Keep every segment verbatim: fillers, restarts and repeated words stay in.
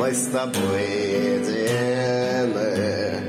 мы с тобой едины.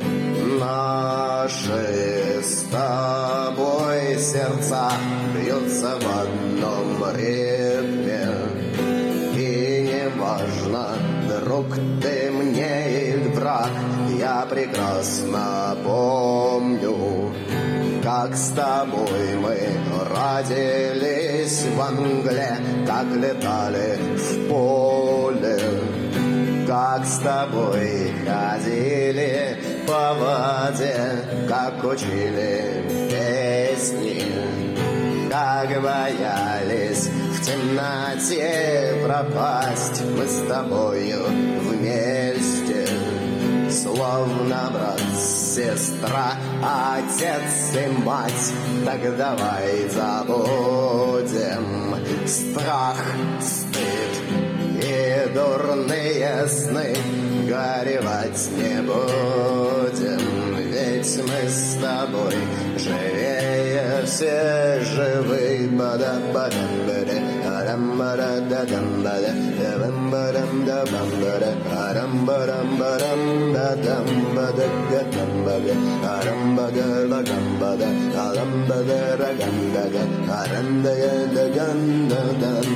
Наши с тобой сердца бьются в одном ритме. И неважно, друг ты мне или враг, я прекрасно помню, как с тобой мы родились в Англии, как летали в поле, как с тобой ходили по воде, как учили песни, как боялись в темноте пропасть мы с тобою вместе. Словно брат, сестра, отец и мать, так давай забудем страх, стыд и дурные сны, горевать не будем, ведь мы с тобой живее все живы. Бада-бадам-бада, арам-бада-да-дам-бада, давам-бадам-да-бам-бада, арам-бадам-барам-да-дам-бада-да-дам-бада, арам-бада-лагам-бада, алам-бада-рагам-бада, арам-да-да-да-гам-да-дам.